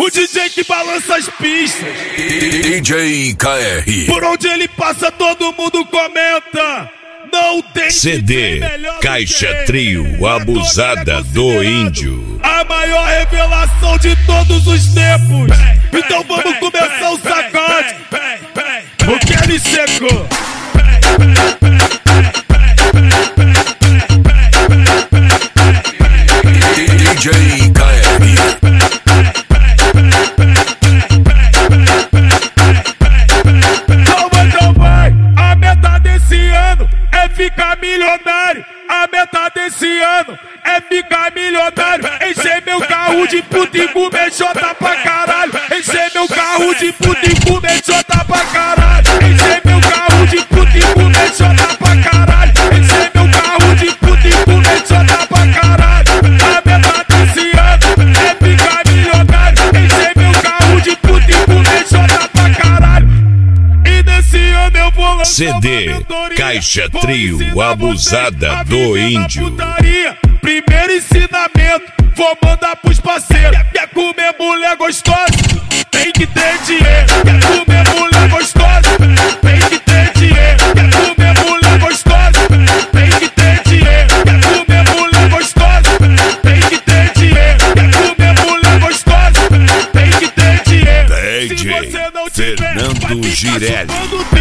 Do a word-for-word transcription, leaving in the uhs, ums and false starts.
O D J que balança as pistas. D J K R. Por onde ele passa todo mundo comenta. Não tem C D Caixa Trio Abusada do Índio. A maior revelação de todos os tempos. Então vamos começar o sacode. O que ele secou? D J K R. Ficar milionário, a meta desse ano é ficar milionário. Encher meu carro de puta e comer jota pra caralho. Encher meu carro de puta e comer jota pra caralho. Encher meu carro de puta e comer jota pra caralho. Encher meu carro de puta e comer jota pra caralho. A meta desse ano é ficar milionário. Encher meu carro de puta e comer jota pra caralho. E nesse ano eu vou lançar C D Caixa Trio Abusada do Índio. Primeiro ensinamento, vou mandar pros parceiros. Quer comer mulher gostosa? Tem que ter dinheiro. Quer comer mulher gostosa? Tem que ter dinheiro. Quer comer mulher gostosa? Tem que ter dinheiro. Quer comer mulher gostosa? Tem que ter dinheiro. Quer comer mulher gostosa? Tem que ter dinheiro. D J Fernando Girelli.